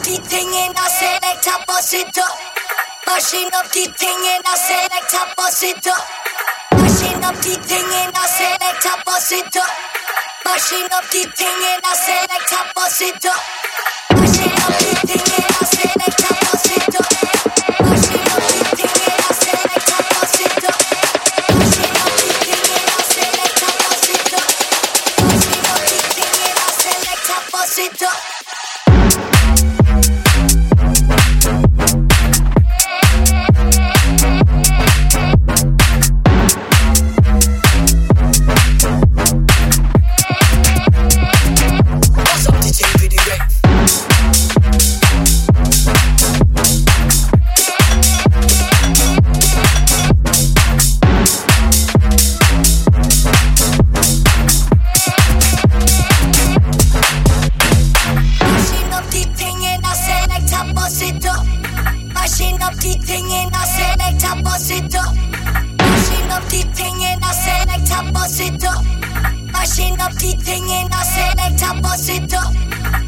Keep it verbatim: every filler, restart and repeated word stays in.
the thing and I select a bust it up. Mashing up the thing and I select a bust it up. Mashing up the thing and I select a bust it up. Mashing up the thing and I select a bust it up. Mashing up the thing and I select a bust it up. Mashing up the thing and I select a bust it up. Mashing up the thing and I select a bust it up. Mashing up the thing and I select a bust it up. Mashing up the thing and I select a bust it up. Mashing up the thing and I select a bust it up. Mashing up the thing and I select a bust it up.